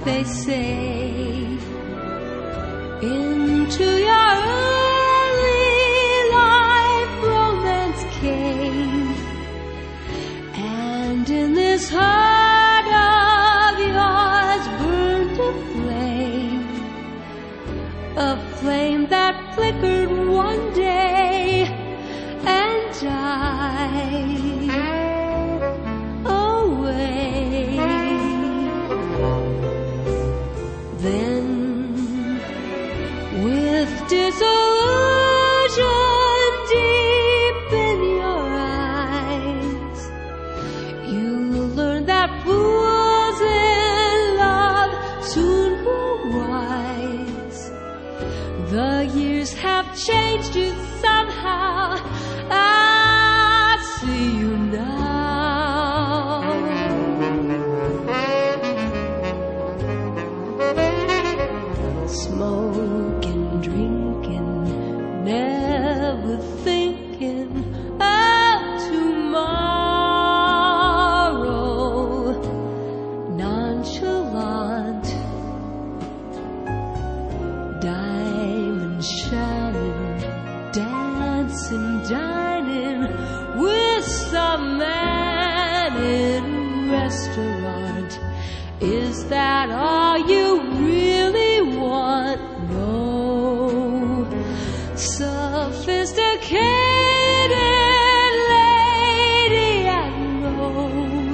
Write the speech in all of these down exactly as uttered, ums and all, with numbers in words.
they say, into your early life romance came, and in this heart of yours burned a flame, a flame that flickered one day and died away. Then, with disillusion deep in your eyes, you learn that fools in love soon grow wise. The years have changed you somehow. I see you now. Smoking, drinking, never thinking of tomorrow. Nonchalant, diamond shining, dancing, dining with some man in a restaurant. Is that all you really want? No. Sophisticated lady, I know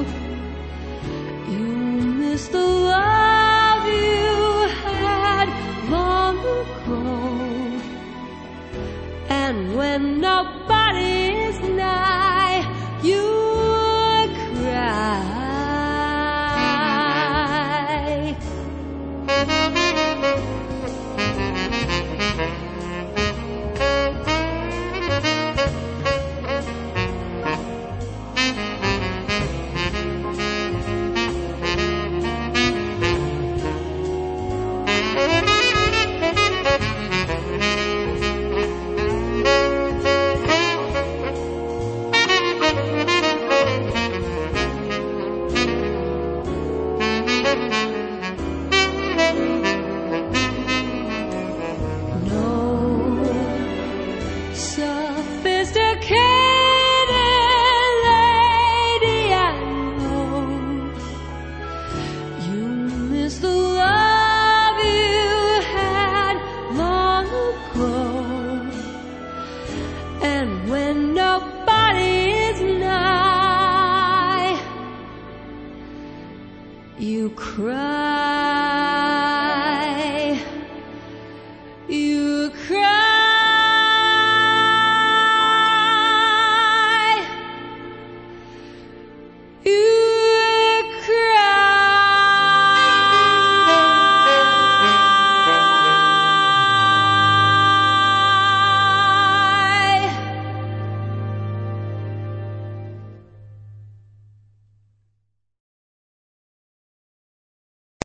you miss the love you had long ago. And when nobody is nigh, you cry. Sophisticated lady, I know you miss the love you had long ago. And when nobody is nigh, you cry.